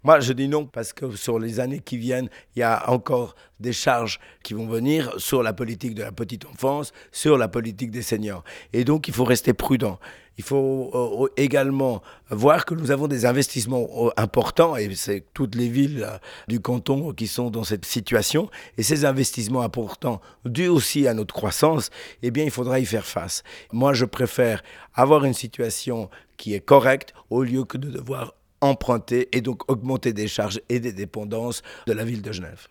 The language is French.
Moi, je dis non parce que sur les années qui viennent, il y a encore des charges qui vont venir sur la politique de la petite enfance, sur la politique des seniors. Et donc, il faut rester prudent. Il faut également voir que nous avons des investissements importants, et c'est toutes les villes du canton qui sont dans cette situation. Et ces investissements importants, dus aussi à notre croissance, eh bien, il faudra y faire face. Moi, je préfère avoir une situation qui est correcte au lieu que de devoir emprunter et donc augmenter des charges et des dépendances de la ville de Genève.